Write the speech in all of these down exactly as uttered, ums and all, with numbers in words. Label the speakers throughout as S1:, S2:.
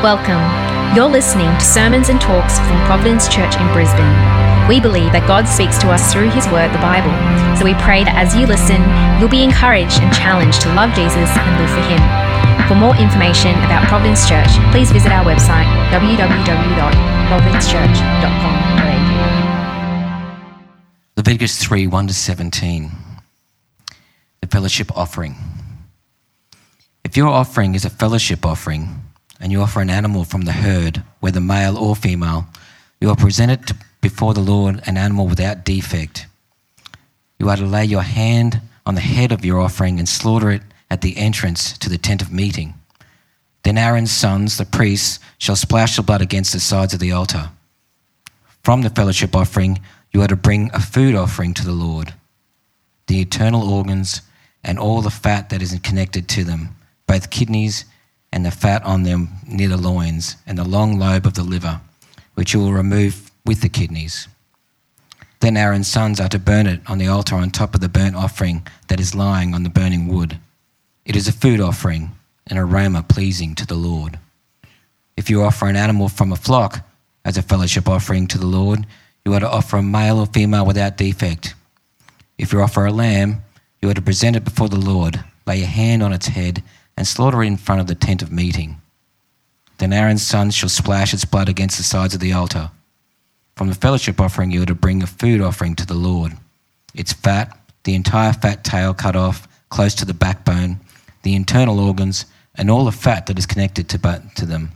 S1: Welcome. You're listening to sermons and talks from Providence Church in Brisbane. We believe that God speaks to us through his word, the Bible. So we pray that as you listen, you'll be encouraged and challenged to love Jesus and live for him. For more information about Providence Church, please visit our website, w w w dot providence church dot com dot a u.
S2: Leviticus three, one to seventeen. The fellowship offering. If your offering is a fellowship offering, and you offer an animal from the herd, whether male or female, you are presented to, before the Lord an animal without defect. You are to lay your hand on the head of your offering and slaughter it at the entrance to the tent of meeting. Then Aaron's sons, the priests, shall splash the blood against the sides of the altar. From the fellowship offering, you are to bring a food offering to the Lord, the internal organs and all the fat that is connected to them, both kidneys and the fat on them near the loins, and the long lobe of the liver, which you will remove with the kidneys. Then Aaron's sons are to burn it on the altar on top of the burnt offering that is lying on the burning wood. It is a food offering, an aroma pleasing to the Lord. If you offer an animal from a flock as a fellowship offering to the Lord, you are to offer a male or female without defect. If you offer a lamb, you are to present it before the Lord, lay your hand on its head, and slaughter it in front of the tent of meeting. Then Aaron's sons shall splash its blood against the sides of the altar. From the fellowship offering you are to bring a food offering to the Lord. Its fat, the entire fat tail cut off, close to the backbone, the internal organs, and all the fat that is connected to, to them,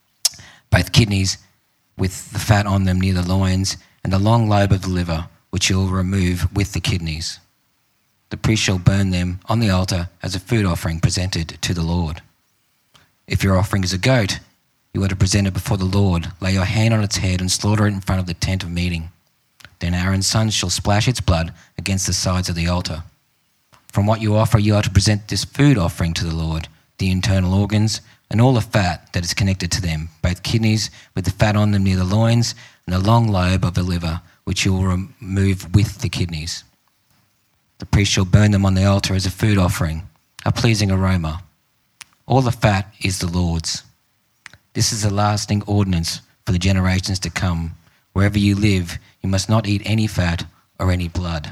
S2: both kidneys with the fat on them near the loins, and the long lobe of the liver, which you will remove with the kidneys. The priest shall burn them on the altar as a food offering presented to the Lord. If your offering is a goat, you are to present it before the Lord, lay your hand on its head and slaughter it in front of the tent of meeting. Then Aaron's sons shall splash its blood against the sides of the altar. From what you offer, you are to present this food offering to the Lord, the internal organs and all the fat that is connected to them, both kidneys with the fat on them near the loins and the long lobe of the liver, which you will remove with the kidneys. The priest shall burn them on the altar as a food offering, a pleasing aroma. All the fat is the Lord's. This is a lasting ordinance for the generations to come. Wherever you live, you must not eat any fat or any blood.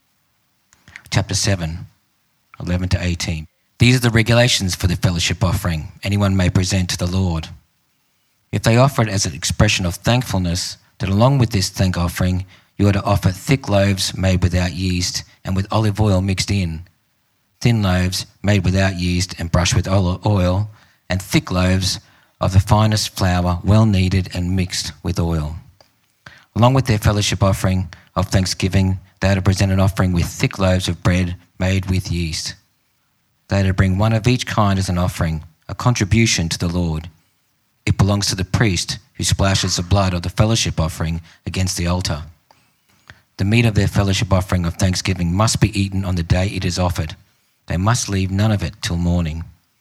S2: Chapter seven, eleven to eighteen. These are the regulations for the fellowship offering anyone may present to the Lord. If they offer it as an expression of thankfulness, then along with this thank offering, you are to offer thick loaves made without yeast and with olive oil mixed in, thin loaves made without yeast and brushed with oil, and thick loaves of the finest flour, well kneaded and mixed with oil. Along with their fellowship offering of thanksgiving, they are to present an offering with thick loaves of bread made with yeast. They are to bring one of each kind as an offering, a contribution to the Lord. It belongs to the priest who splashes the blood of the fellowship offering against the altar. The meat of their fellowship offering of thanksgiving must be eaten on the day it is offered. They must leave none of it till morning.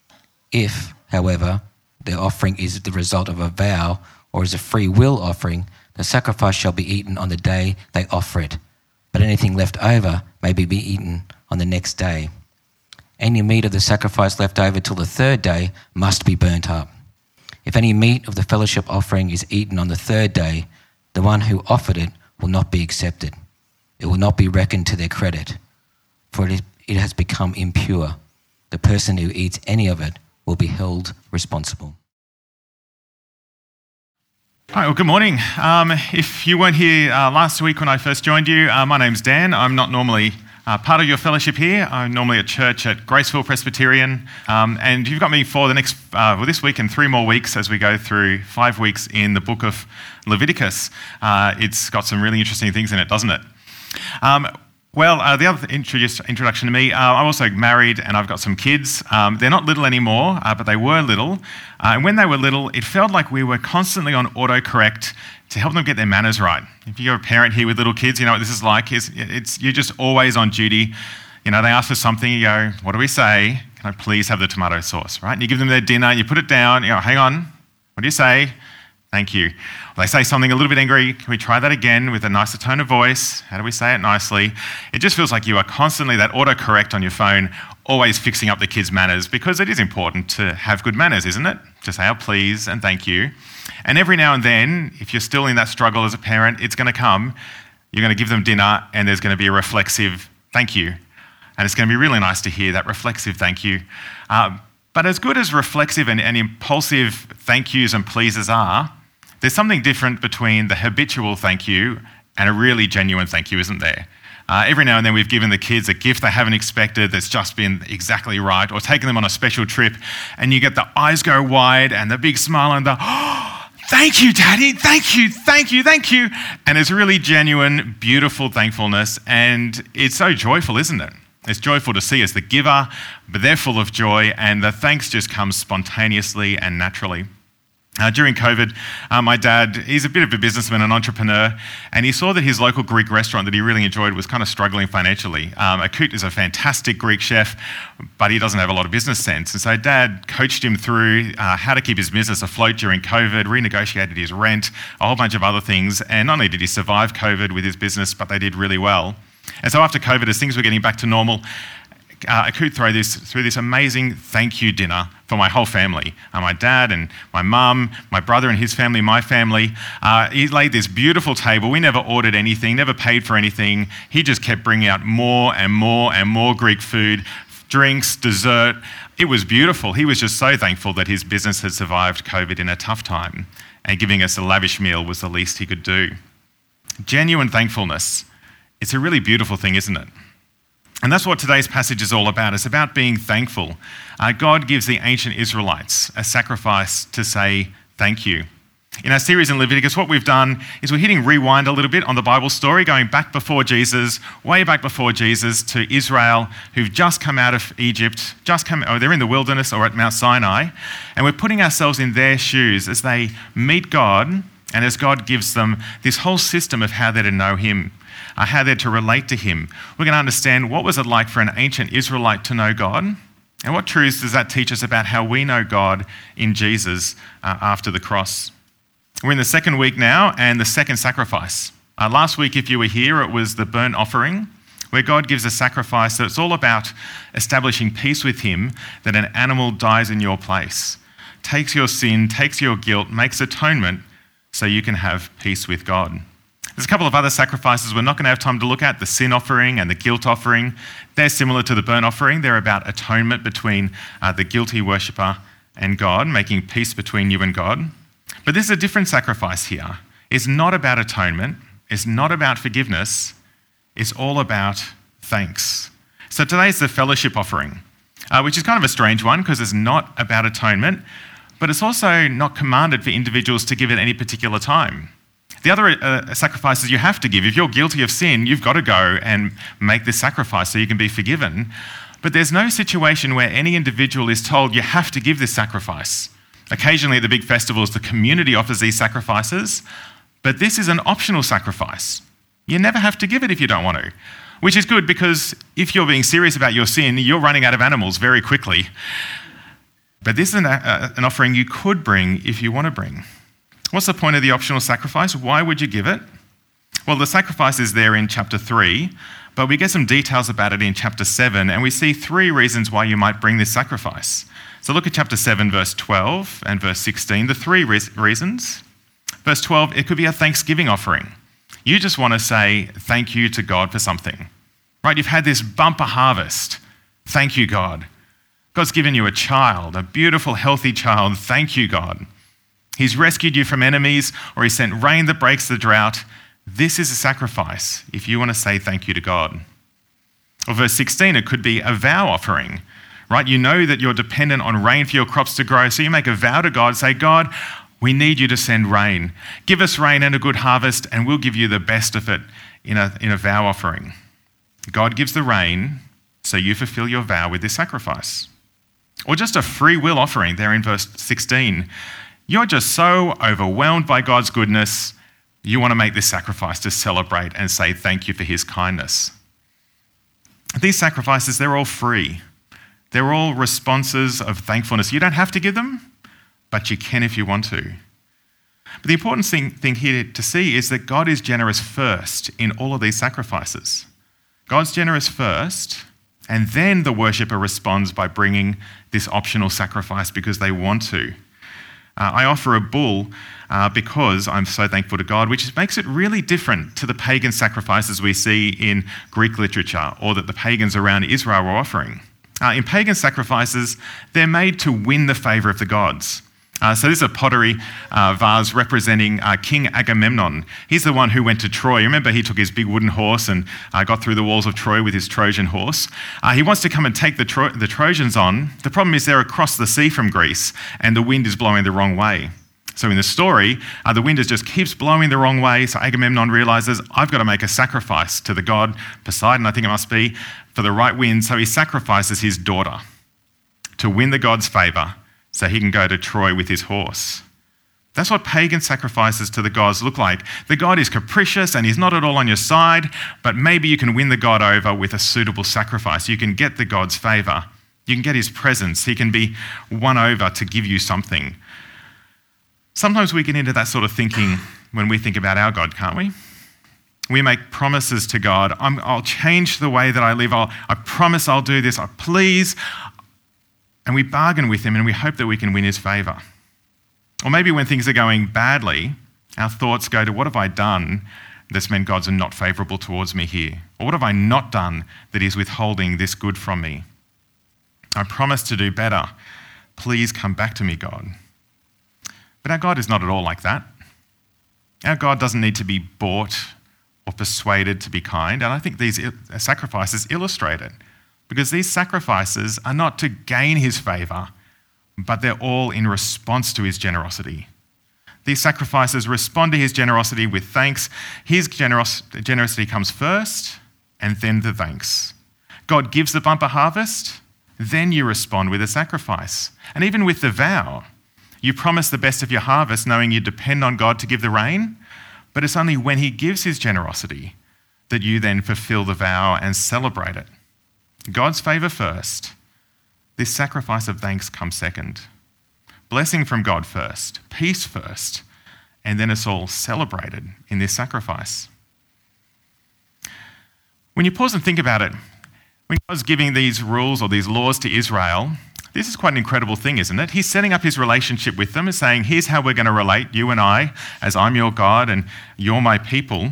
S2: If, however, their offering is the result of a vow or is a free will offering, the sacrifice shall be eaten on the day they offer it, but anything left over may be eaten on the next day. Any meat of the sacrifice left over till the third day must be burnt up. If any meat of the fellowship offering is eaten on the third day, the one who offered it will not be accepted. It will not be reckoned to their credit, for it, it has become impure. The person who eats any of it will be held responsible.
S3: All right, well, good morning. Um, if you weren't here uh, last week when I first joined you, uh, my name's Dan. I'm not normally uh, part of your fellowship here. I'm normally at church at Graceville Presbyterian, um, and you've got me for the next, uh, well, this week and three more weeks as we go through five weeks in the book of Leviticus. Uh, it's got some really interesting things in it, doesn't it? Um, well, uh, the other introduce, introduction to me, uh, I'm also married and I've got some kids. Um, they're not little anymore, uh, but they were little. Uh, and when they were little, it felt like we were constantly on autocorrect to help them get their manners right. If you're a parent here with little kids, you know what this is like. It's, it's, you're just always on duty. You know, they ask for something, you go, what do we say? Can I please have the tomato sauce, right? And you give them their dinner, you put it down, you go, hang on, what do you say? Thank you. They say something a little bit angry. Can we try that again with a nicer tone of voice? How do we say it nicely? It just feels like you are constantly that autocorrect on your phone, always fixing up the kids' manners, because it is important to have good manners, isn't it? To say, oh, please and thank you. And every now and then, if you're still in that struggle as a parent, it's going to come. You're going to give them dinner and there's going to be a reflexive thank you. And it's going to be really nice to hear that reflexive thank you. Uh, but as good as reflexive and, and impulsive thank yous and pleases are, there's something different between the habitual thank you and a really genuine thank you, isn't there? Uh, every now and then we've given the kids a gift they haven't expected that's just been exactly right, or taken them on a special trip, and you get the eyes go wide and the big smile and the, oh, thank you, Daddy, thank you, thank you, thank you. And it's really genuine, beautiful thankfulness, and it's so joyful, isn't it? It's joyful to see as the giver, but they're full of joy, and the thanks just come spontaneously and naturally. Uh, during COVID, uh, my dad, he's a bit of a businessman, an entrepreneur, and he saw that his local Greek restaurant that he really enjoyed was kind of struggling financially. Um, Akut is a fantastic Greek chef, but he doesn't have a lot of business sense. And so Dad coached him through uh, how to keep his business afloat during COVID, renegotiated his rent, a whole bunch of other things. And not only did he survive COVID with his business, but they did really well. And so after COVID, as things were getting back to normal, Uh, Akut threw this, threw this amazing thank you dinner for my whole family. Uh, my dad and my mum, my brother and his family, my family. Uh, he laid this beautiful table. We never ordered anything, never paid for anything. He just kept bringing out more and more and more Greek food, drinks, dessert. It was beautiful. He was just so thankful that his business had survived COVID in a tough time, and giving us a lavish meal was the least he could do. Genuine thankfulness. It's a really beautiful thing, isn't it? And that's what today's passage is all about. It's about being thankful. Uh, God gives the ancient Israelites a sacrifice to say thank you. In our series in Leviticus, what we've done is we're hitting rewind a little bit on the Bible story, going back before Jesus, way back before Jesus, to Israel, who've just come out of Egypt, just come, or they're in the wilderness or at Mount Sinai, and we're putting ourselves in their shoes as they meet God, and as God gives them this whole system of how they're to know him. Uh, how they're to relate to him. We're going to understand what was it like for an ancient Israelite to know God, and what truths does that teach us about how we know God in Jesus uh, after the cross. We're in the second week now, and the second sacrifice. Uh, last week, if you were here, it was the burnt offering, where God gives a sacrifice that's all about establishing peace with him, that an animal dies in your place, takes your sin, takes your guilt, makes atonement so you can have peace with God. There's a couple of other sacrifices we're not going to have time to look at, the sin offering and the guilt offering. They're similar to the burnt offering. They're about atonement between uh, the guilty worshipper and God, making peace between you and God. But this is a different sacrifice here. It's not about atonement. It's not about forgiveness. It's all about thanks. So today's the fellowship offering, uh, which is kind of a strange one because it's not about atonement, but it's also not commanded for individuals to give at any particular time. The other uh, sacrifices you have to give, if you're guilty of sin, you've got to go and make this sacrifice so you can be forgiven. But there's no situation where any individual is told you have to give this sacrifice. Occasionally at the big festivals, the community offers these sacrifices, but this is an optional sacrifice. You never have to give it if you don't want to, which is good because if you're being serious about your sin, you're running out of animals very quickly. But this is an, uh, an offering you could bring if you want to bring. What's the point of the optional sacrifice? Why would you give it? Well, the sacrifice is there in chapter three, but we get some details about it in chapter seven, and we see three reasons why you might bring this sacrifice. So look at chapter seven, verse twelve and verse sixteen, the three re- reasons. Verse twelve, it could be a thanksgiving offering. You just want to say thank you to God for something, right? You've had this bumper harvest. Thank you, God. God's given you a child, a beautiful, healthy child. Thank you, God. He's rescued you from enemies, or he sent rain that breaks the drought. This is a sacrifice if you want to say thank you to God. Or verse sixteen, it could be a vow offering, right? You know that you're dependent on rain for your crops to grow, so you make a vow to God, say, God, we need you to send rain. Give us rain and a good harvest, and we'll give you the best of it in a, in a vow offering. God gives the rain, so you fulfill your vow with this sacrifice. Or just a free will offering there in verse sixteen. You're just so overwhelmed by God's goodness, you want to make this sacrifice to celebrate and say thank you for his kindness. These sacrifices, they're all free. They're all responses of thankfulness. You don't have to give them, but you can if you want to. But the important thing, thing here to see is that God is generous first in all of these sacrifices. God's generous first, And then the worshipper responds by bringing this optional sacrifice because they want to. Uh, I offer a bull uh, because I'm so thankful to God, which makes it really different to the pagan sacrifices we see in Greek literature or that the pagans around Israel were offering. Uh, in pagan sacrifices, they're made to win the favour of the gods. Uh, so this is a pottery uh, vase representing uh, King Agamemnon. He's the one who went to Troy. Remember, he took his big wooden horse and uh, got through the walls of Troy with his Trojan horse. Uh, he wants to come and take the, Tro- the Trojans on. The problem is they're across the sea from Greece and the wind is blowing the wrong way. So in the story, uh, the wind just keeps blowing the wrong way. So Agamemnon realises, I've got to make a sacrifice to the god Poseidon, I think it must be, for the right wind. So he sacrifices his daughter to win the god's favour, so he can go to Troy with his horse. That's what pagan sacrifices to the gods look like. The god is capricious and he's not at all on your side, but maybe you can win the god over with a suitable sacrifice. You can get the god's favour. You can get his presence. He can be won over to give you something. Sometimes we get into that sort of thinking when we think about our God, can't we? We make promises to God. I'm, I'll change the way that I live. I'll, I promise I'll do this. I please. And we bargain with him and we hope that we can win his favour. Or maybe when things are going badly, our thoughts go to, what have I done that's meant God's not favourable towards me here? Or what have I not done that is withholding this good from me? I promise to do better. Please come back to me, God. But our God is not at all like that. Our God doesn't need to be bought or persuaded to be kind. And I think these sacrifices illustrate it. Because these sacrifices are not to gain his favour, but they're all in response to his generosity. These sacrifices respond to his generosity with thanks. His generos- generosity comes first, and then the thanks. God gives the bumper harvest, then you respond with a sacrifice. And even with the vow, you promise the best of your harvest knowing you depend on God to give the rain, but it's only when he gives his generosity that you then fulfill the vow and celebrate it. God's favour first. This sacrifice of thanks comes second. Blessing from God first. Peace first. And then it's all celebrated in this sacrifice. When you pause and think about it, when God's giving these rules or these laws to Israel, this is quite an incredible thing, isn't it? He's setting up his relationship with them and saying, here's how we're going to relate, you and I, as I'm your God and you're my people.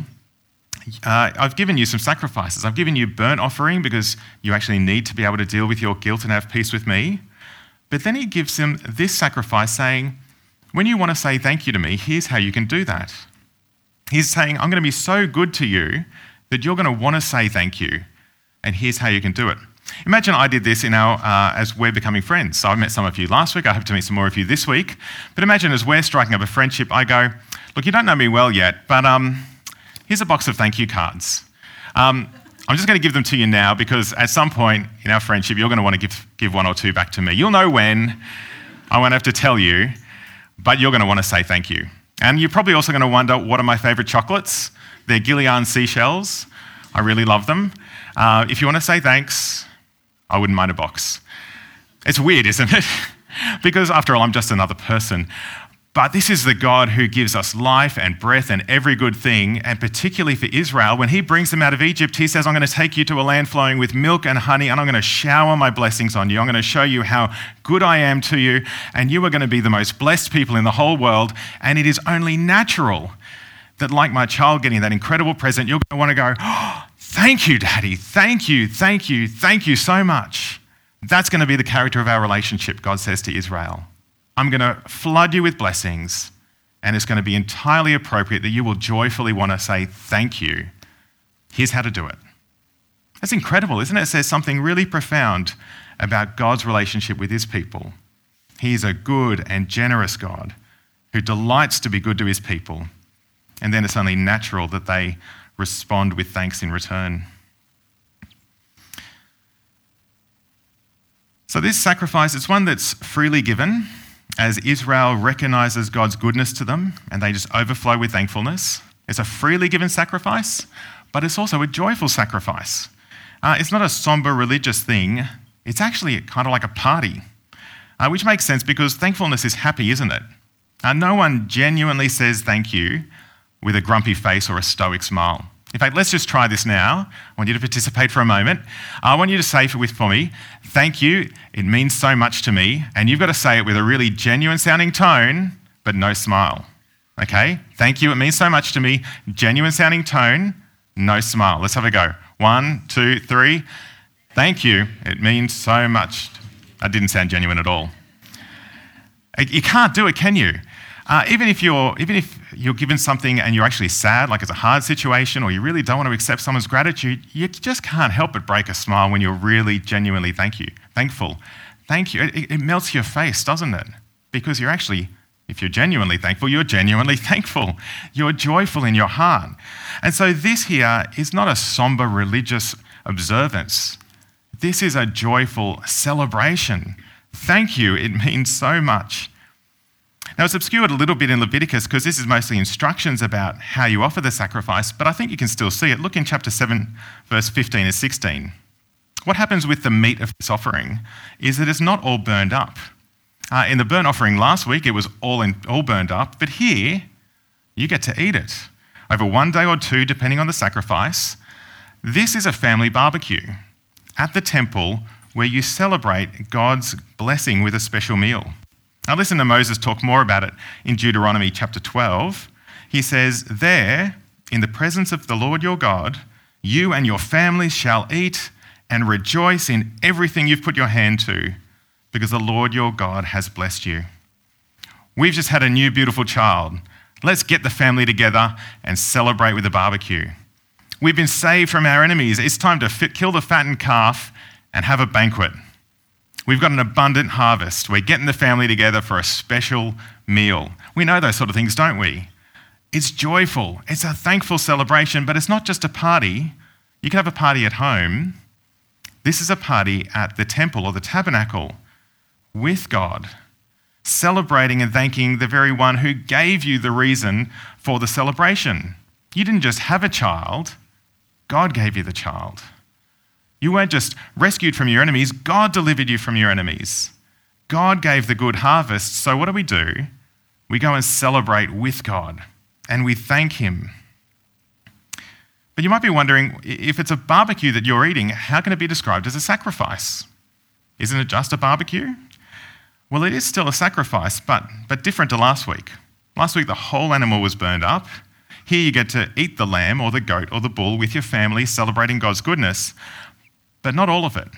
S3: Uh, I've given you some sacrifices. I've given you burnt offering because you actually need to be able to deal with your guilt and have peace with me. But then he gives them this sacrifice saying, when you want to say thank you to me, here's how you can do that. He's saying, I'm going to be so good to you that you're going to want to say thank you. And here's how you can do it. Imagine I did this in our, uh, as we're becoming friends. So I met some of you last week. I hope to meet some more of you this week. But imagine as we're striking up a friendship, I go, look, you don't know me well yet, but um, here's a box of thank you cards. Um, I'm just going to give them to you now because at some point in our friendship, you're going to want to give, give one or two back to me. You'll know when. I won't have to tell you, but you're going to want to say thank you. And you're probably also going to wonder, what are my favourite chocolates? They're Gillian seashells. I really love them. Uh, if you want to say thanks, I wouldn't mind a box. It's weird, isn't it? Because after all, I'm just another person. But this is the God who gives us life and breath and every good thing, and particularly for Israel, when he brings them out of Egypt, he says, I'm going to take you to a land flowing with milk and honey, and I'm going to shower my blessings on you. I'm going to show you how good I am to you, and you are going to be the most blessed people in the whole world, and it is only natural that, like my child getting that incredible present, you're going to want to go, oh, thank you, Daddy, thank you, thank you, thank you so much. That's going to be the character of our relationship, God says to Israel. I'm going to flood you with blessings, and it's going to be entirely appropriate that you will joyfully want to say thank you. Here's how to do it. That's incredible, isn't it? It says something really profound about God's relationship with his people. He is a good and generous God who delights to be good to his people, and then it's only natural that they respond with thanks in return. So this sacrifice, it's one that's freely given, as Israel recognises God's goodness to them and they just overflow with thankfulness. It's a freely given sacrifice, but it's also a joyful sacrifice. Uh, it's not a somber religious thing. It's actually kind of like a party, uh, which makes sense because thankfulness is happy, isn't it? Uh, no one genuinely says thank you with a grumpy face or a stoic smile. In fact, let's just try this now. I want you to participate for a moment. I want you to say with for me, thank you, it means so much to me. And you've got to say it with a really genuine sounding tone, but no smile. Okay? Thank you, it means so much to me. Genuine sounding tone, no smile. Let's have a go. One, two, three. Thank you, it means so much. That didn't sound genuine at all. You can't do it, can you? Uh, even if you're even if you're given something and you're actually sad, like it's a hard situation, or you really don't want to accept someone's gratitude, you just can't help but break a smile when you're really genuinely thank you, thankful. Thank you. It, it melts your face, doesn't it? Because you're actually, if you're genuinely thankful, you're genuinely thankful. You're joyful in your heart. And so this here is not a somber religious observance. This is a joyful celebration. Thank you. It means so much. Now, it's obscured a little bit in Leviticus because this is mostly instructions about how you offer the sacrifice, but I think you can still see it. Look in chapter seven, verse fifteen and sixteen. What happens with the meat of this offering is that it's not all burned up. Uh, in the burnt offering last week, it was all, in, all burned up, but here, you get to eat it over one day or two, depending on the sacrifice. This is a family barbecue at the temple where you celebrate God's blessing with a special meal. Now listen to Moses talk more about it in Deuteronomy chapter twelve. He says, there, in the presence of the Lord your God, you and your families shall eat and rejoice in everything you've put your hand to, because the Lord your God has blessed you. We've just had a new beautiful child. Let's get the family together and celebrate with a barbecue. We've been saved from our enemies. It's time to fit, kill the fattened calf and have a banquet. We've got an abundant harvest. We're getting the family together for a special meal. We know those sort of things, don't we? It's joyful. It's a thankful celebration, but it's not just a party. You can have a party at home. This is a party at the temple or the tabernacle with God, celebrating and thanking the very one who gave you the reason for the celebration. You didn't just have a child. God gave you the child. You weren't just rescued from your enemies, God delivered you from your enemies. God gave the good harvest, so what do we do? We go and celebrate with God, and we thank him. But you might be wondering, if it's a barbecue that you're eating, how can it be described as a sacrifice? Isn't it just a barbecue? Well, it is still a sacrifice, but, but different to last week. Last week, the whole animal was burned up. Here you get to eat the lamb or the goat or the bull with your family, celebrating God's goodness. But not all of it.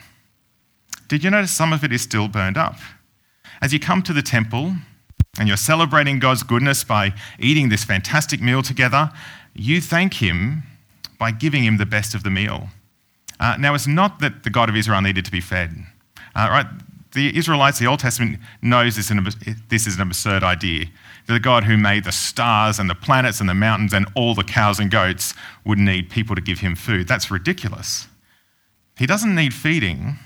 S3: Did you notice some of it is still burned up? As you come to the temple and you're celebrating God's goodness by eating this fantastic meal together, you thank him by giving him the best of the meal. Uh, now, it's not that the God of Israel needed to be fed. Uh, right? The Israelites, the Old Testament, knows this, an, this is an absurd idea. The God who made the stars and the planets and the mountains and all the cows and goats would need people to give him food. That's ridiculous. He doesn't need feeding,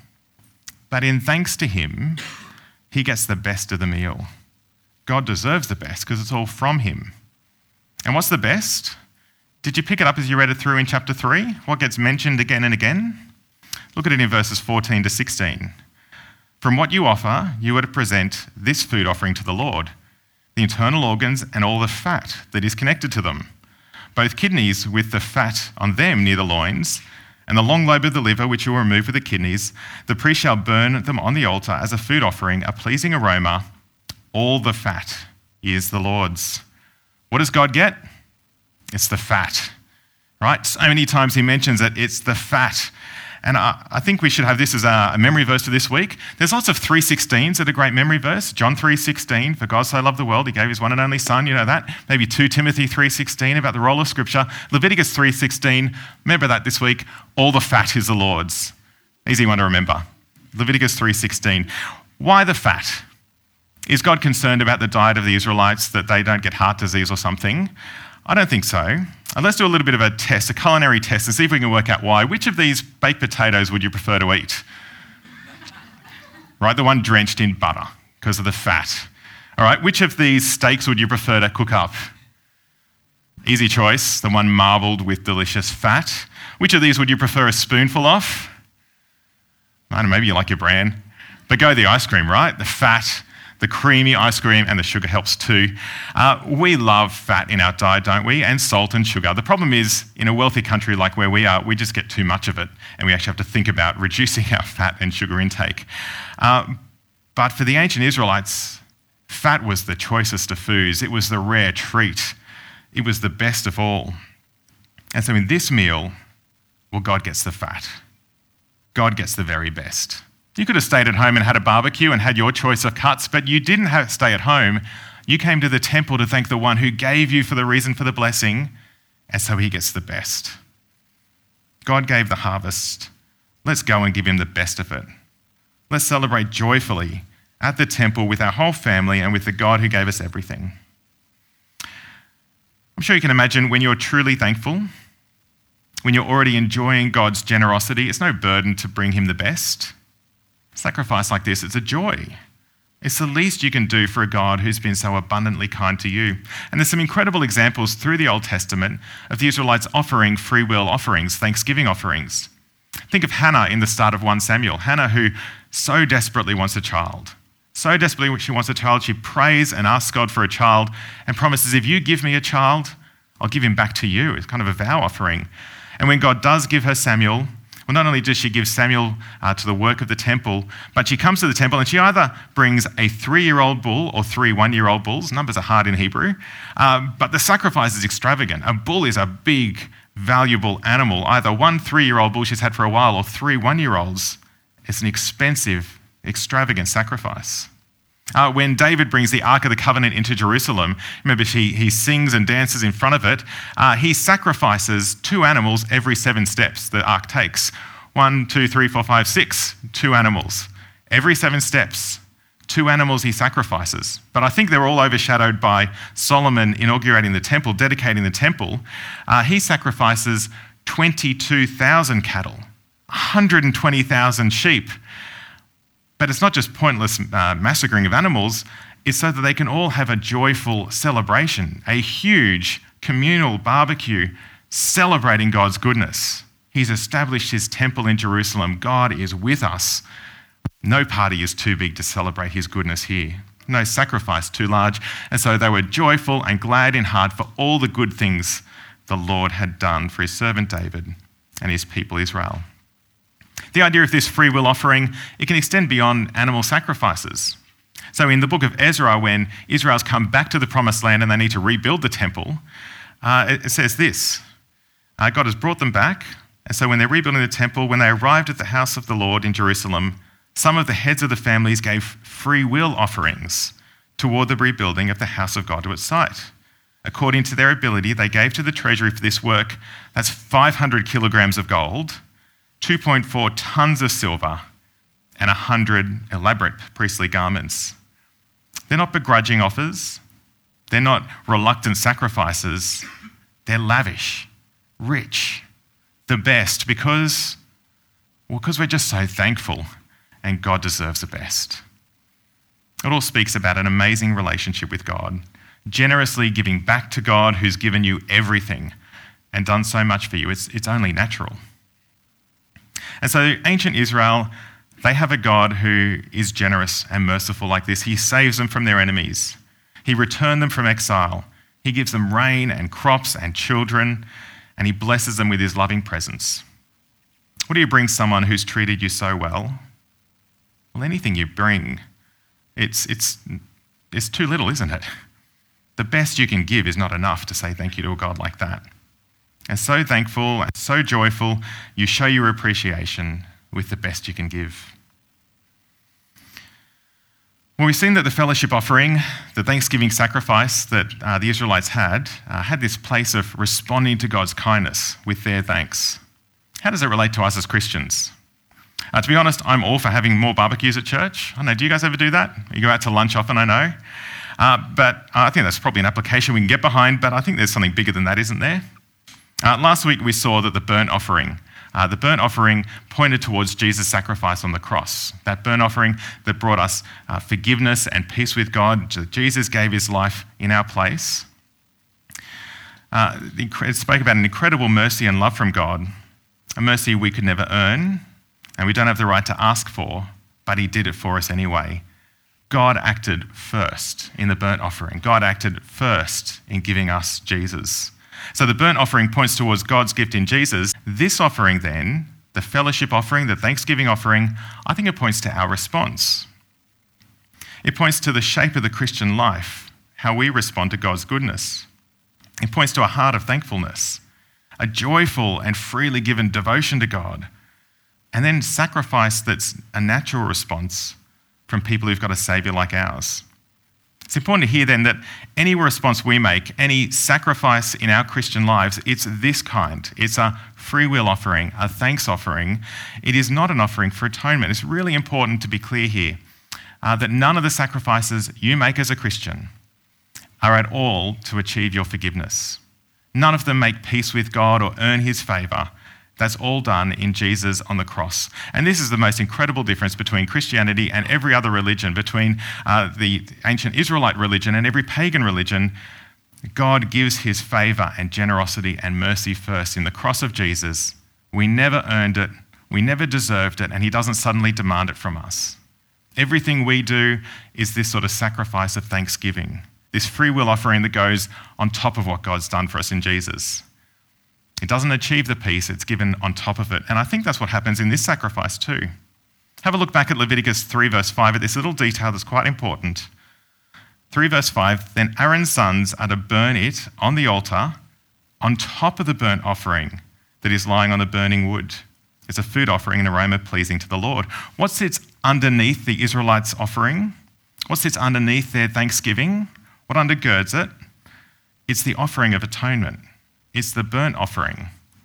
S3: but in thanks to him, he gets the best of the meal. God deserves the best because it's all from him. And what's the best? Did you pick it up as you read it through in chapter three? What gets mentioned again and again? Look at it in verses fourteen to sixteen. From what you offer, you are to present this food offering to the Lord, the internal organs and all the fat that is connected to them, both kidneys with the fat on them near the loins, and the long lobe of the liver, which you will remove with the kidneys. The priest shall burn them on the altar as a food offering, a pleasing aroma. All the fat is the Lord's. What does God get? It's the fat, right? So many times he mentions it, it's the fat. And I, I think we should have this as a, a memory verse for this week. There's lots of three sixteens that are a great memory verse. John three sixteen, for God so loved the world, he gave his one and only son, you know that. Maybe Second Timothy three sixteen about the role of Scripture. Leviticus three sixteen, remember that this week. All the fat is the Lord's. Easy one to remember. Leviticus three sixteen. Why the fat? Is God concerned about the diet of the Israelites, that they don't get heart disease or something? I don't think so. Uh, let's do a little bit of a test, a culinary test, and see if we can work out why. Which of these baked potatoes would you prefer to eat? Right, the one drenched in butter because of the fat. All right, which of these steaks would you prefer to cook up? Easy choice, the one marbled with delicious fat. Which of these would you prefer a spoonful of? I don't know, maybe you like your brand. But go the ice cream, right? The fat, the creamy ice cream, and the sugar helps too. Uh, we love fat in our diet, don't we? And salt and sugar. The problem is, in a wealthy country like where we are, we just get too much of it, and we actually have to think about reducing our fat and sugar intake. Uh, but for the ancient Israelites, fat was the choicest of foods. It was the rare treat. It was the best of all. And so in this meal, well, God gets the fat. God gets the very best. You could have stayed at home and had a barbecue and had your choice of cuts, but you didn't have to stay at home. You came to the temple to thank the one who gave you for the reason for the blessing, and so he gets the best. God gave the harvest. Let's go and give him the best of it. Let's celebrate joyfully at the temple with our whole family and with the God who gave us everything. I'm sure you can imagine when you're truly thankful, when you're already enjoying God's generosity, it's no burden to bring him the best. Sacrifice like this, it's a joy. It's the least you can do for a God who's been so abundantly kind to you. And there's some incredible examples through the Old Testament of the Israelites offering free will offerings, thanksgiving offerings. Think of Hannah in the start of First Samuel. Hannah, who so desperately wants a child. So desperately she wants a child, she prays and asks God for a child and promises, if you give me a child, I'll give him back to you. It's kind of a vow offering. And when God does give her Samuel, well, not only does she give Samuel uh, to the work of the temple, but she comes to the temple and she either brings a three-year-old bull or three one-year-old bulls. Numbers are hard in Hebrew. Um, but the sacrifice is extravagant. A bull is a big, valuable animal. Either one three-year-old bull she's had for a while or three one-year-olds. It's an expensive, extravagant sacrifice. Uh, when David brings the Ark of the Covenant into Jerusalem, remember he, he sings and dances in front of it, uh, he sacrifices two animals every seven steps the Ark takes. One, two, three, four, five, six, two animals. Every seven steps, two animals he sacrifices. But I think they're all overshadowed by Solomon inaugurating the temple, dedicating the temple. Uh, he sacrifices twenty-two thousand cattle, one hundred twenty thousand sheep. But it's not just pointless uh, massacring of animals, it's so that they can all have a joyful celebration, a huge communal barbecue celebrating God's goodness. He's established his temple in Jerusalem. God is with us. No party is too big to celebrate his goodness here. No sacrifice too large. And so they were joyful and glad in heart for all the good things the Lord had done for his servant David and his people Israel. The idea of this free will offering, it can extend beyond animal sacrifices. So in the book of Ezra, when Israel's come back to the promised land and they need to rebuild the temple, uh, it says this, uh, God has brought them back, and so when they're rebuilding the temple, when they arrived at the house of the Lord in Jerusalem, some of the heads of the families gave free will offerings toward the rebuilding of the house of God to its site. According to their ability, they gave to the treasury for this work, that's five hundred kilograms of gold, two point four tons of silver, and one hundred elaborate priestly garments. They're not begrudging offers. They're not reluctant sacrifices. They're lavish, rich, the best, because, well, because we're just so thankful and God deserves the best. It all speaks about an amazing relationship with God, generously giving back to God who's given you everything and done so much for you. It's, it's only natural. And so ancient Israel, they have a God who is generous and merciful like this. He saves them from their enemies. He returned them from exile. He gives them rain and crops and children, and he blesses them with his loving presence. What do you bring someone who's treated you so well? Well, anything you bring, it's, it's, it's too little, isn't it? The best you can give is not enough to say thank you to a God like that. And so thankful and so joyful, you show your appreciation with the best you can give. Well, we've seen that the fellowship offering, the Thanksgiving sacrifice that uh, the Israelites had, uh, had this place of responding to God's kindness with their thanks. How does it relate to us as Christians? Uh, to be honest, I'm all for having more barbecues at church. I don't know, do you guys ever do that? You go out to lunch often, I know. Uh, but uh, I think that's probably an application we can get behind, but I think there's something bigger than that, isn't there? Uh, last week we saw that the burnt offering, uh, the burnt offering pointed towards Jesus' sacrifice on the cross. That burnt offering that brought us uh, forgiveness and peace with God. Jesus gave his life in our place. Uh, it spoke about an incredible mercy and love from God, a mercy we could never earn and we don't have the right to ask for, but he did it for us anyway. God acted first in the burnt offering. God acted first in giving us Jesus. So the burnt offering points towards God's gift in Jesus. This offering then, the fellowship offering, the thanksgiving offering, I think it points to our response. It points to the shape of the Christian life, how we respond to God's goodness. It points to a heart of thankfulness, a joyful and freely given devotion to God, and then sacrifice that's a natural response from people who've got a saviour like ours. It's important to hear then that any response we make, any sacrifice in our Christian lives, it's this kind. It's a free will offering, a thanks offering. It is not an offering for atonement. It's really important to be clear here uh, that none of the sacrifices you make as a Christian are at all to achieve your forgiveness. None of them make peace with God or earn his favour. That's all done in Jesus on the cross. And this is the most incredible difference between Christianity and every other religion, between uh, the ancient Israelite religion and every pagan religion. God gives his favour and generosity and mercy first in the cross of Jesus. We never earned it, we never deserved it, and he doesn't suddenly demand it from us. Everything we do is this sort of sacrifice of thanksgiving, this free will offering that goes on top of what God's done for us in Jesus. It doesn't achieve the peace, it's given on top of it. And I think that's what happens in this sacrifice too. Have a look back at Leviticus three verse five at this little detail that's quite important. three verse five, then Aaron's sons are to burn it on the altar on top of the burnt offering that is lying on the burning wood. It's a food offering, an aroma pleasing to the Lord. What sits underneath the Israelites' offering? What sits underneath their thanksgiving? What undergirds it? It's the offering of atonement. It's the burnt offering.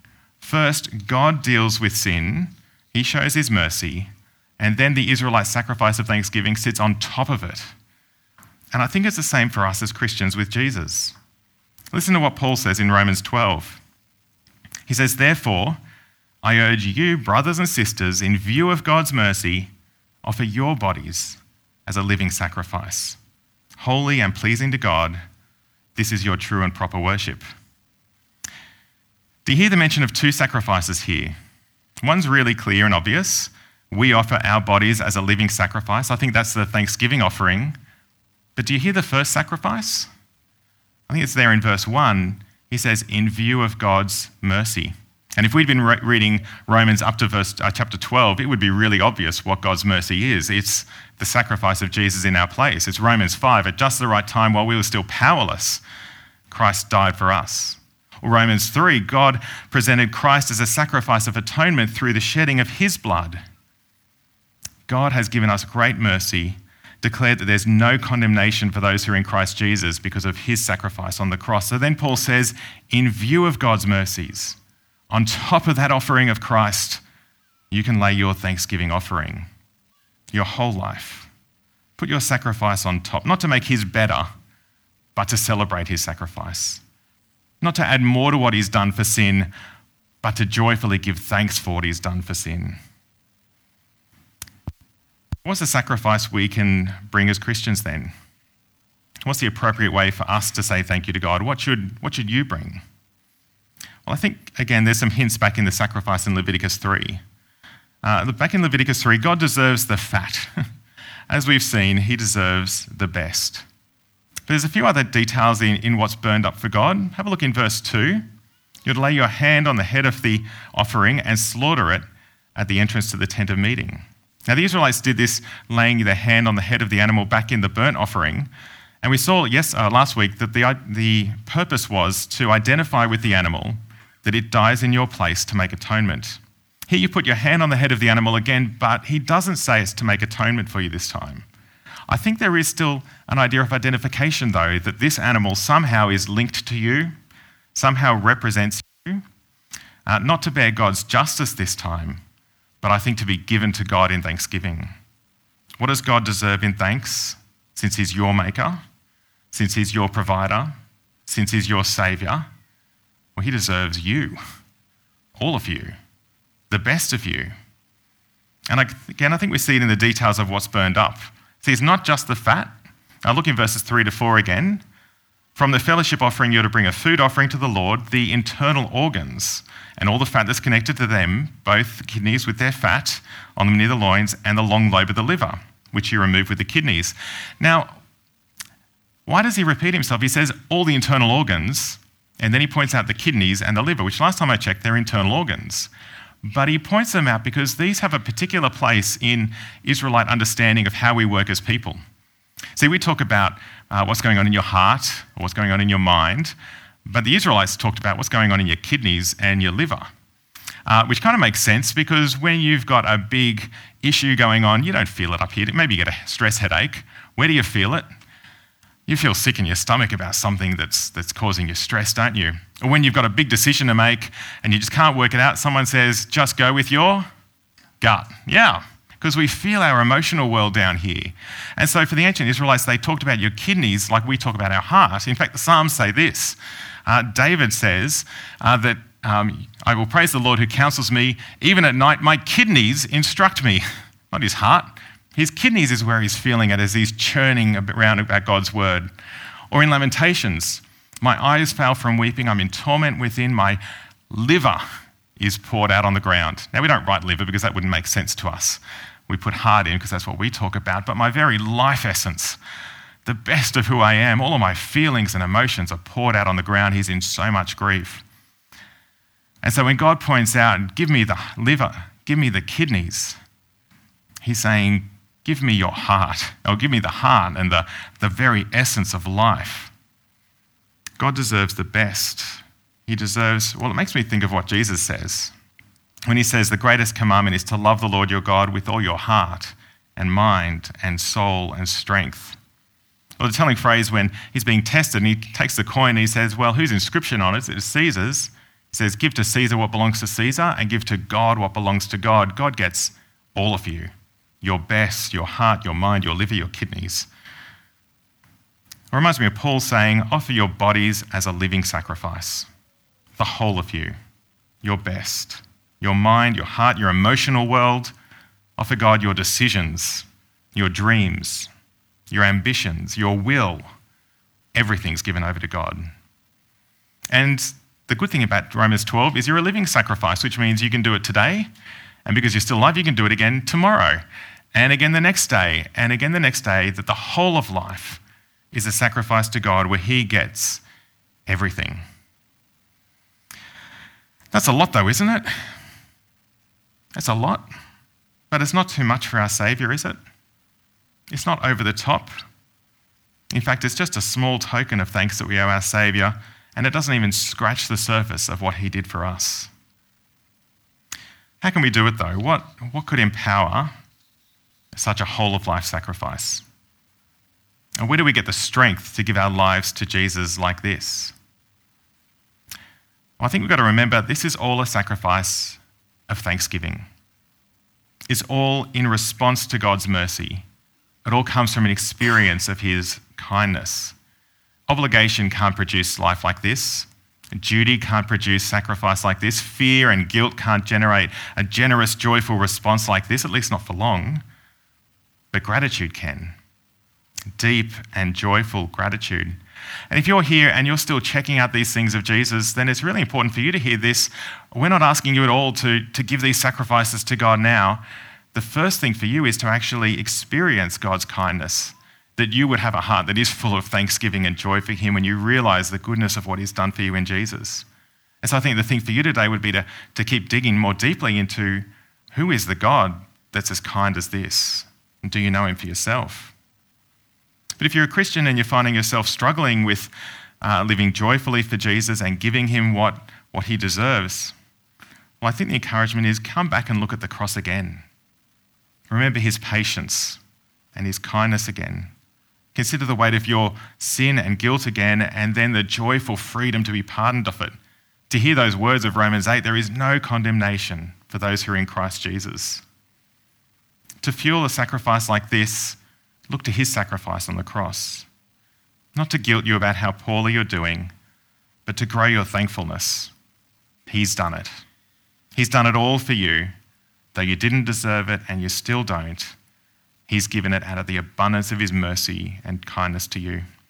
S3: First, God deals with sin. He shows his mercy. And then the Israelite sacrifice of thanksgiving sits on top of it. And I think it's the same for us as Christians with Jesus. Listen to what Paul says in Romans twelve. He says, therefore, I urge you, brothers and sisters, in view of God's mercy, offer your bodies as a living sacrifice, holy and pleasing to God. This is your true and proper worship. Do you hear the mention of two sacrifices here? One's really clear and obvious. We offer our bodies as a living sacrifice. I think that's the Thanksgiving offering. But do you hear the first sacrifice? I think it's there in verse one. He says, in view of God's mercy. And if we'd been re- reading Romans up to verse uh, chapter twelve, it would be really obvious what God's mercy is. It's the sacrifice of Jesus in our place. It's Romans five. At just the right time, while we were still powerless, Christ died for us. Or Romans three, God presented Christ as a sacrifice of atonement through the shedding of his blood. God has given us great mercy, declared that there's no condemnation for those who are in Christ Jesus because of his sacrifice on the cross. So then Paul says, in view of God's mercies, on top of that offering of Christ, you can lay your thanksgiving offering, your whole life. Put your sacrifice on top, not to make his better, but to celebrate his sacrifice. Not to add more to what he's done for sin, but to joyfully give thanks for what he's done for sin. What's the sacrifice we can bring as Christians then? What's the appropriate way for us to say thank you to God? What should, what should you bring? Well, I think, again, there's some hints back in the sacrifice in Leviticus three. Uh, back in Leviticus three, God deserves the fat. As we've seen, he deserves the best. But there's a few other details in, in what's burned up for God. Have a look in verse two. You're to lay your hand on the head of the offering and slaughter it at the entrance to the tent of meeting. Now, the Israelites did this, laying their hand on the head of the animal back in the burnt offering. And we saw yes, uh, last week that the, the purpose was to identify with the animal that it dies in your place to make atonement. Here you put your hand on the head of the animal again, but he doesn't say it's to make atonement for you this time. I think there is still an idea of identification, though, that this animal somehow is linked to you, somehow represents you, uh, not to bear God's justice this time, but I think to be given to God in thanksgiving. What does God deserve in thanks? Since he's your maker, since he's your provider, since he's your saviour, well, he deserves you, all of you, the best of you. And again, I think we see it in the details of what's burned up. See, it's not just the fat. Now look in verses three to four again. From the fellowship offering, you're to bring a food offering to the Lord, the internal organs, and all the fat that's connected to them, both the kidneys with their fat on them near the loins, and the long lobe of the liver, which you remove with the kidneys. Now, why does he repeat himself? He says all the internal organs, and then he points out the kidneys and the liver, which last time I checked, they're internal organs. But he points them out because these have a particular place in Israelite understanding of how we work as people. See, we talk about uh, what's going on in your heart or what's going on in your mind, but the Israelites talked about what's going on in your kidneys and your liver, uh, which kind of makes sense because when you've got a big issue going on, you don't feel it up here. Maybe you get a stress headache. Where do you feel it? You feel sick in your stomach about something that's that's causing you stress, don't you? Or when you've got a big decision to make and you just can't work it out, someone says, just go with your gut. Yeah, because we feel our emotional world down here. And so for the ancient Israelites, they talked about your kidneys like we talk about our heart. In fact, the Psalms say this. Uh, David says uh, that um, I will praise the Lord who counsels me. Even at night, my kidneys instruct me. Not his heart. His kidneys is where he's feeling it as he's churning around about God's word. Or in Lamentations, my eyes fail from weeping. I'm in torment within. My liver is poured out on the ground. Now, we don't write liver because that wouldn't make sense to us. We put heart in because that's what we talk about. But my very life essence, the best of who I am, all of my feelings and emotions are poured out on the ground. He's in so much grief. And so when God points out, give me the liver, give me the kidneys, he's saying, give me your heart, or give me the heart and the, the very essence of life. God deserves the best. He deserves, well, it makes me think of what Jesus says. When he says the greatest commandment is to love the Lord your God with all your heart and mind and soul and strength. Or the telling phrase when he's being tested and he takes the coin and he says, well, whose inscription on it? It's Caesar's. He says, give to Caesar what belongs to Caesar and give to God what belongs to God. God gets all of you. Your best, your heart, your mind, your liver, your kidneys. It reminds me of Paul saying, offer your bodies as a living sacrifice. The whole of you, your best, your mind, your heart, your emotional world. Offer God your decisions, your dreams, your ambitions, your will. Everything's given over to God. And the good thing about Romans twelve is you're a living sacrifice, which means you can do it today, and because you're still alive, you can do it again tomorrow. And again the next day, and again the next day, that the whole of life is a sacrifice to God where he gets everything. That's a lot though, isn't it? That's a lot, but it's not too much for our Saviour, is it? It's not over the top. In fact, it's just a small token of thanks that we owe our Saviour, and it doesn't even scratch the surface of what he did for us. How can we do it though? What, what could empower such a whole of life sacrifice? And where do we get the strength to give our lives to Jesus like this? Well, I think we've got to remember this is all a sacrifice of thanksgiving. It's all in response to God's mercy. It all comes from an experience of his kindness. Obligation can't produce life like this. Duty can't produce sacrifice like this. Fear and guilt can't generate a generous, joyful response like this, at least not for long. But gratitude can. Deep and joyful gratitude. And if you're here and you're still checking out these things of Jesus, then it's really important for you to hear this. We're not asking you at all to, to give these sacrifices to God now. The first thing for you is to actually experience God's kindness, that you would have a heart that is full of thanksgiving and joy for him when you realize the goodness of what he's done for you in Jesus. And so I think the thing for you today would be to, to keep digging more deeply into who is the God that's as kind as this? And do you know him for yourself? But if you're a Christian and you're finding yourself struggling with uh, living joyfully for Jesus and giving him what, what he deserves, well, I think the encouragement is come back and look at the cross again. Remember his patience and his kindness again. Consider the weight of your sin and guilt again, and then the joyful freedom to be pardoned of it. To hear those words of Romans eight, there is no condemnation for those who are in Christ Jesus. To fuel a sacrifice like this, look to his sacrifice on the cross. Not to guilt you about how poorly you're doing, but to grow your thankfulness. He's done it. He's done it all for you, though you didn't deserve it and you still don't. He's given it out of the abundance of his mercy and kindness to you.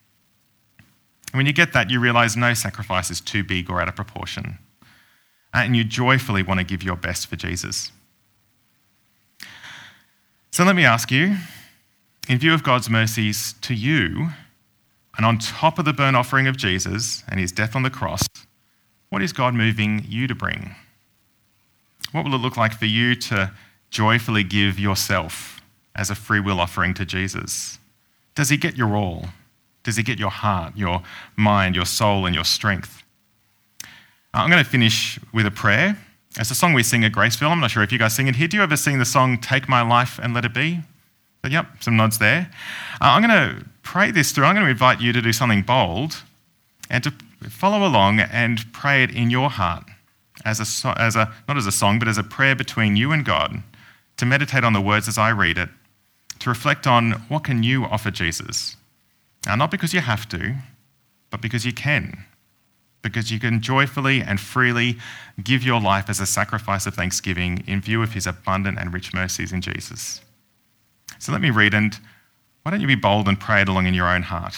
S3: And when you get that, you realize no sacrifice is too big or out of proportion. And you joyfully want to give your best for Jesus. So let me ask you, in view of God's mercies to you, and on top of the burnt offering of Jesus and his death on the cross, what is God moving you to bring? What will it look like for you to joyfully give yourself as a free will offering to Jesus? Does he get your all? Does he get your heart, your mind, your soul, and your strength? I'm going to finish with a prayer. It's a song we sing at Graceville. I'm not sure if you guys sing it here. Do you ever sing the song, Take My Life and Let It Be? But yep, some nods there. Uh, I'm going to pray this through. I'm going to invite you to do something bold and to follow along and pray it in your heart as a, so- as a not as a song, but as a prayer between you and God, to meditate on the words as I read it, to reflect on what can you offer Jesus. Now, not because you have to, but because you can. Because you can joyfully and freely give your life as a sacrifice of thanksgiving in view of his abundant and rich mercies in Jesus. So let me read, and why don't you be bold and pray it along in your own heart.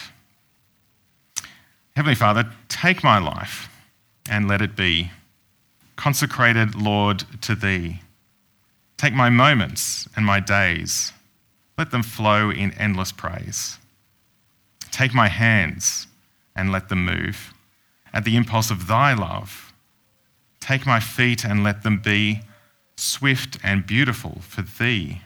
S3: Heavenly Father, take my life and let it be consecrated, Lord, to thee. Take my moments and my days. Let them flow in endless praise. Take my hands and let them move at the impulse of thy love. Take my feet and let them be swift and beautiful for thee.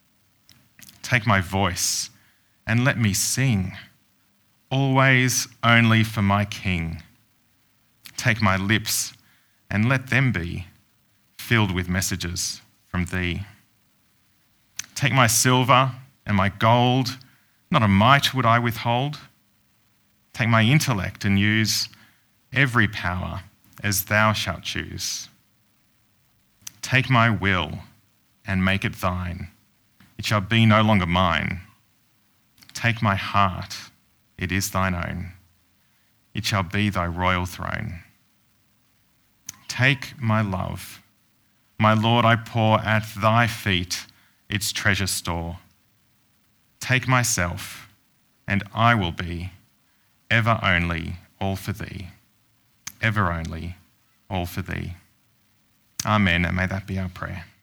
S3: Take my voice and let me sing, always only for my King. Take my lips and let them be filled with messages from thee. Take my silver and my gold, not a mite would I withhold. Take my intellect and use every power as thou shalt choose. Take my will and make it thine. It shall be no longer mine. Take my heart, it is thine own. It shall be thy royal throne. Take my love, my Lord, I pour at thy feet its treasure store. Take myself, and I will be ever only all for thee. Ever only all for thee. Amen, and may that be our prayer.